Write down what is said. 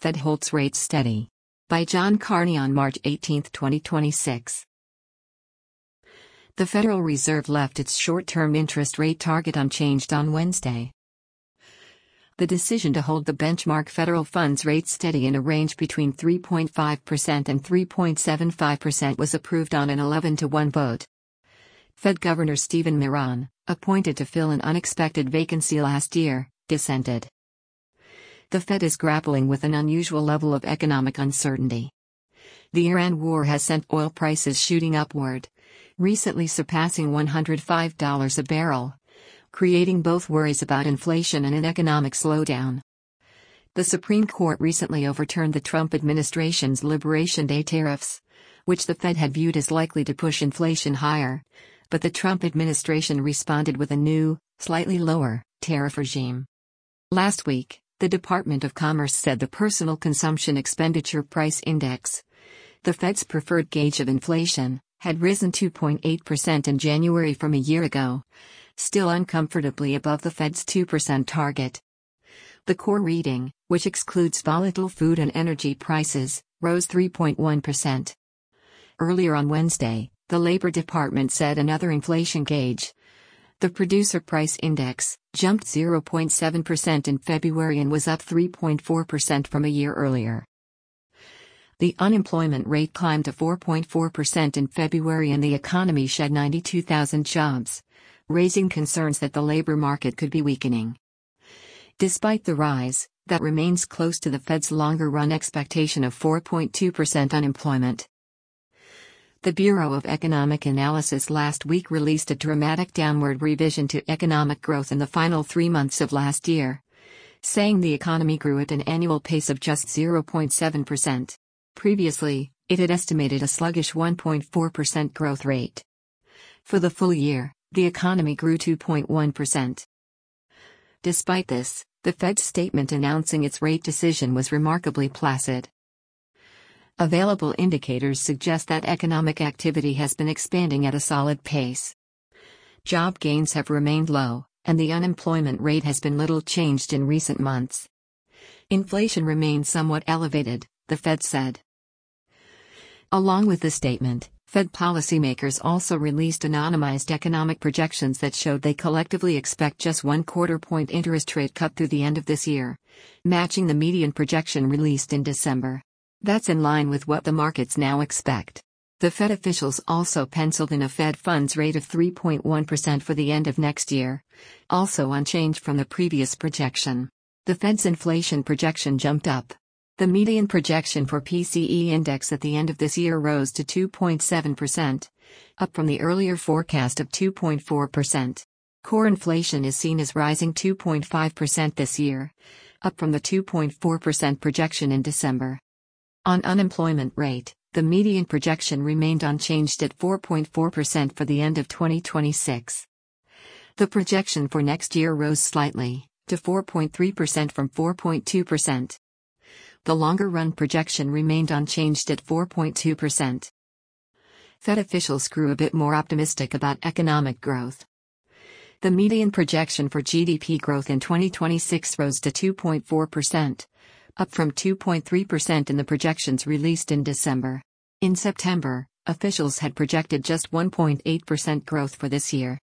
Fed holds rates steady. By John Carney on March 18, 2026. The Federal Reserve left its short-term interest rate target unchanged on Wednesday. The decision to hold the benchmark federal funds rate steady in a range between 3.5% and 3.75% was approved on an 11-to-1 vote. Fed Governor Stephen Miron, appointed to fill an unexpected vacancy last year, dissented. The Fed is grappling with an unusual level of economic uncertainty. The Iran war has sent oil prices shooting upward, recently surpassing $105 a barrel, creating both worries about inflation and an economic slowdown. The Supreme Court recently overturned the Trump administration's Liberation Day tariffs, which the Fed had viewed as likely to push inflation higher, but the Trump administration responded with a new, slightly lower, tariff regime. Last week, the Department of Commerce said the Personal Consumption Expenditure Price Index, the Fed's preferred gauge of inflation, had risen 2.8% in January from a year ago, still uncomfortably above the Fed's 2% target. The core reading, which excludes volatile food and energy prices, rose 3.1%. Earlier on Wednesday, the Labor Department said another inflation gauge, the Producer Price Index, jumped 0.7% in February and was up 3.4% from a year earlier. The unemployment rate climbed to 4.4% in February and the economy shed 92,000 jobs, raising concerns that the labor market could be weakening. Despite the rise, that remains close to the Fed's longer-run expectation of 4.2% unemployment. The Bureau of Economic Analysis last week released a dramatic downward revision to economic growth in the final 3 months of last year, saying the economy grew at an annual pace of just 0.7%. Previously, it had estimated a sluggish 1.4% growth rate. For the full year, the economy grew 2.1%. Despite this, the Fed's statement announcing its rate decision was remarkably placid. Available indicators suggest that economic activity has been expanding at a solid pace. Job gains have remained low, and the unemployment rate has been little changed in recent months. Inflation remains somewhat elevated, the Fed said. Along with the statement, Fed policymakers also released anonymized economic projections that showed they collectively expect just 1/4 point interest rate cut through the end of this year, matching the median projection released in December. That's in line with what the markets now expect. The Fed officials also penciled in a Fed funds rate of 3.1% for the end of next year, also unchanged from the previous projection. The Fed's inflation projection jumped up. The median projection for PCE index at the end of this year rose to 2.7%, up from the earlier forecast of 2.4%. Core inflation is seen as rising 2.5% this year, up from the 2.4% projection in December. On unemployment rate, the median projection remained unchanged at 4.4% for the end of 2026. The projection for next year rose slightly, to 4.3% from 4.2%. The longer-run projection remained unchanged at 4.2%. Fed officials grew a bit more optimistic about economic growth. The median projection for GDP growth in 2026 rose to 2.4%. Up from 2.3% in the projections released in December. In September, officials had projected just 1.8% growth for this year.